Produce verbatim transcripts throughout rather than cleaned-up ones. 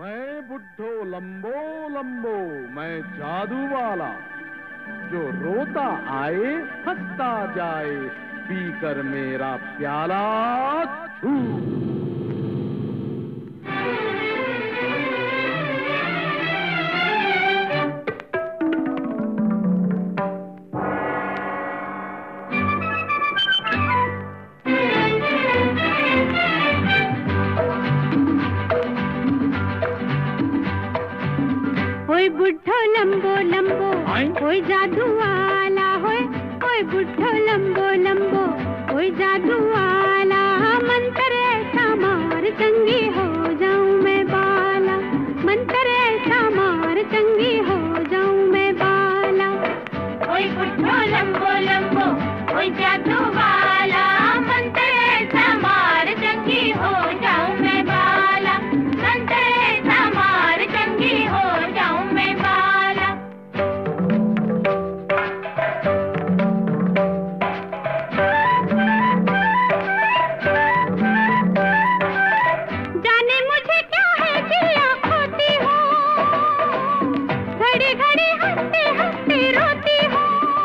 मैं बुड्ढो लंबो लंबो, मैं जादू वाला, जो रोता आए हंसता जाए, पीकर मेरा प्याला छू। ओए बुड्ढो लंबो लंबो, ओए जादू वाला, होए ओए बुड्ढो लंबो लंबो, ओए जादू वाला, मंत्र ऐसा मार चंगी हो जाऊं मैं बाला, मंत्र ऐसा मार चंगी हो जाऊं मैं बाला। ओए बुड्ढो लंबो लंबो, ओए जादू वाला, मंत्र ऐसा मार चंगी हो जाऊं मैं बाला, मंत्र ऐसा मार चंगी हो जाऊं मैं बाला। जाने मुझे क्या है कि आँख होती हो, घड़ी घड़ी हंसते हंसते रोती हो।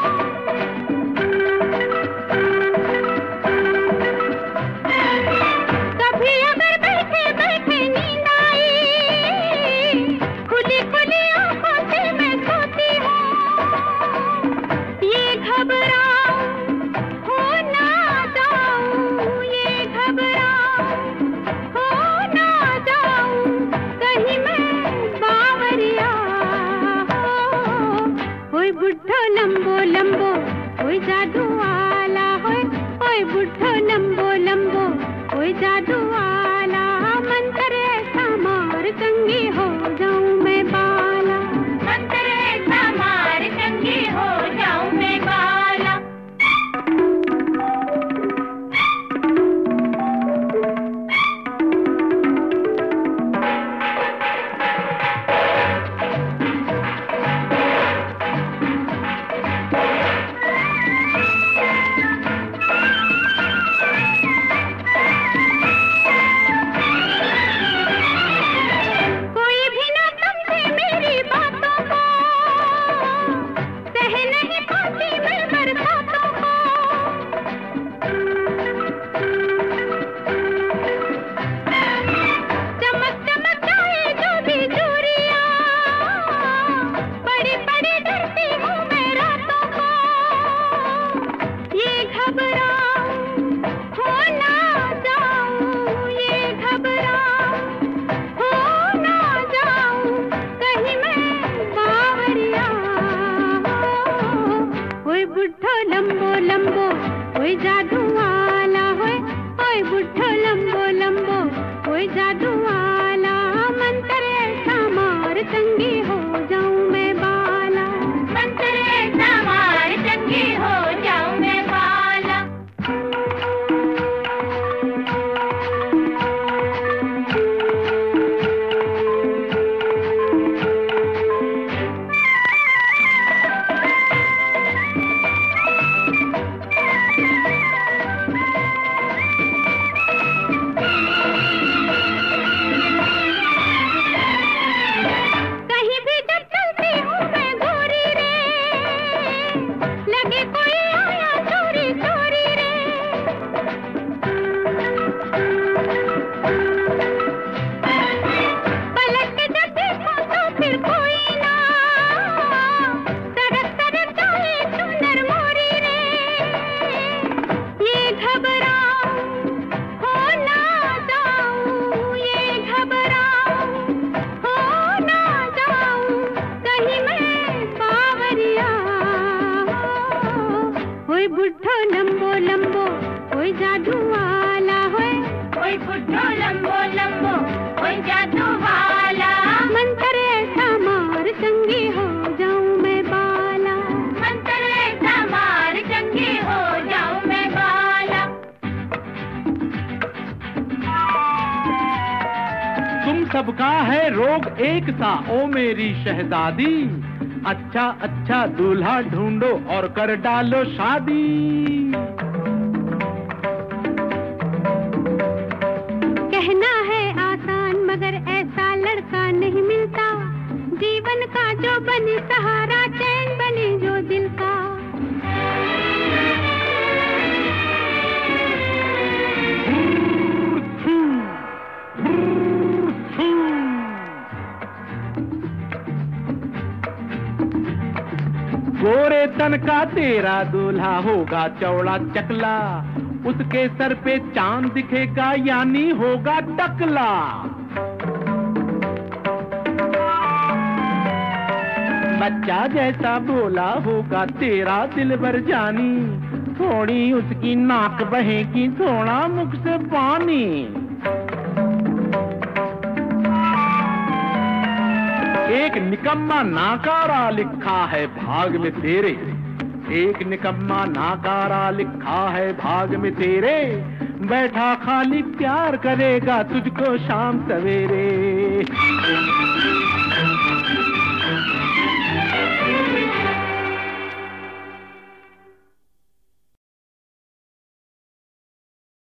कभी अगर बैठे बैठे नींद आई, खुली खुली आँखों से मैं सोती हूँ। ये घबराऊं हो ना जाऊं, ये घबराऊं हो ना जाऊं, कहीं मैं बावरिया हो। ओए बुड्ढो लंबो लंबो, ओए जादू वाला, होए ओए बुड्ढो लंबो लंबो, ओए जादू वाला, मंत्र ऐसा मार चंगी हो जाऊं मैं बाला, मंत्र ऐसा मार चंगी हो जाऊं मैं बाला। कोई भी ना समझे मेरी बातों को, सह नहीं पाती मैं बरसातों को। चमक चमक जाए जो भी चूड़ियां, बड़ी बड़ी डरती हूँ मैं रातों को। ये घबराऊं हो ना जाऊं, ये घबराऊं हो ना जाऊं, कहीं मैं बावरिया हो। ओए बुड्ढो लंबो लंबो, ओए जादू वाला, होए ओए बुड्ढो लंबो लंबो, ओए जादू वाला, मंत्र ऐसा मार चंगी हो जाऊं मैं बाला, मंत्र ऐसा मार चंगी हो जाऊं मैं बाला। कहीं भी जब चलती हूँ मैं गोरी रे, लगे कोई आया चोरी चोरी रे। पलट के जब देखूं तो फिर कोई ना, सरक सरक जाए सुंदर मोरी रे। ये घबराऊं हो ना जाऊं, ये घबराऊं हो ना जाऊं, कहीं मैं बावरिया हो। ओए बुड्ढो लंबो लंबो, ओए जादू वाला, होए ओए बुड्ढो लंबो लंबो, ओए जादू वाला, मंत्र ऐसा मार चंगी हो जाऊं मैं बाला, मंत्र ऐसा मार चंगी हो जाऊं मैं बाला। तुम सबका है रोग एक सा, ओ मेरी शहजादी, अच्छा अच्छा दूल्हा ढूंढो और कर डालो शादी। कहना है आसान मगर ऐसा लड़का बनी सहारा, चैन बनी जो दिल का। गोरे तन का तेरा दूल्हा होगा चौड़ा चकला, उसके सर पे चांद दिखेगा यानी होगा टकला। बच्चा जैसा बोला होगा तेरा दिल भर जानी, थोड़ी उसकी नाक बहेगी थोड़ा मुख से पानी। एक निकम्मा नाकारा लिखा है भाग में तेरे, एक निकम्मा नाकारा लिखा है भाग में तेरे, बैठा खाली प्यार करेगा तुझको शाम सवेरे।